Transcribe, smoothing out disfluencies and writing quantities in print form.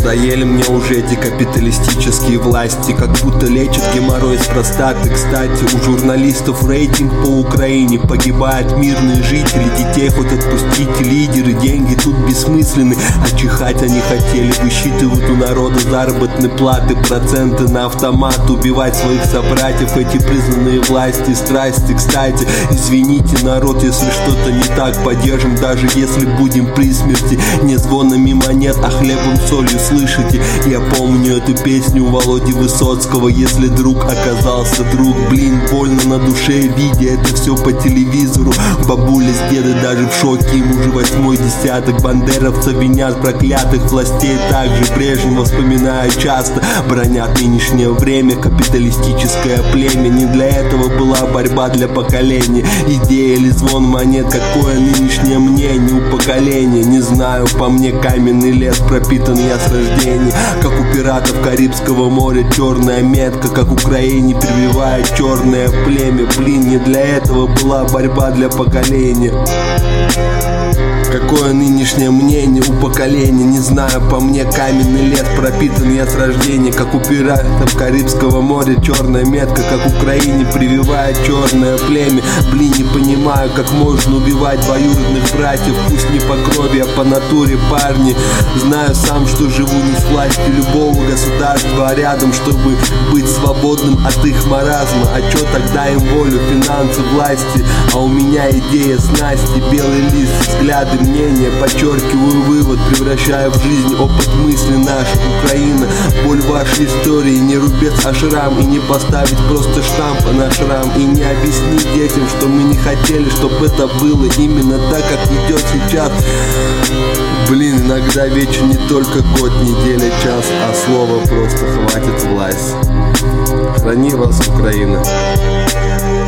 Надоели мне уже эти капиталистические власти, как будто лечат геморрой с простаты. Кстати, у журналистов рейтинг по Украине, погибают мирные жители, детей хоть отпустите, лидеры, деньги тут бессмысленны, а чихать они хотели. Высчитывают у народа заработные платы, проценты на автомат, убивать своих собратьев эти признанные власти. Страсти, кстати, извините, народ, если что-то не так, поддержим, даже если будем при смерти. Не звонами монет, а хлебом солью, слышите? Я помню эту песню Володи Высоцкого. Если друг оказался друг, блин, больно на душе, видя это все по телевизору. Бабуля с дедой даже в шоке, им уже 8-й десяток. Бандеровцев винят проклятых властей, также прежнего вспоминаю часто. Бронят нынешнее время, капиталистическое племя. Не для этого была борьба для поколения. Идея или звон монет, какое нынешнее мнение у поколения? Не знаю, по мне каменный лес пропитан я с рождения. Как у пиратов Карибского моря черная метка, как в Украине прививает черное племя. Блин, не для этого была борьба для поколения. Какое нынешнее мнение у поколения? Не знаю, по мне каменный лес пропитан я с рождения. Как у пиратов Карибского моря черная метка, как в Украине прививает черное племя. Блин, не понимаю, как можно убивать двоюродных братьев, пусть не по крови, а по натуре, парни. Знаю сам, что живу не с властью любого государства, а рядом, чтобы быть свободным от их маразма. А чё тогда им волю, финансы, власти? А у меня идея снасти, белый лист, взгляды, мнения. Подчеркиваю вывод, превращаю в жизнь опыт мысли наших. Украина, боль вашей истории, не рубец, а шрам. И не поставить просто штамп на шрам. И не объяснить детям, что мы не хотели, чтобы это было именно так, как идет сейчас. Блин, иногда вечер не только год, неделя, час, а слова просто хватит власть. Храни вас, Украина.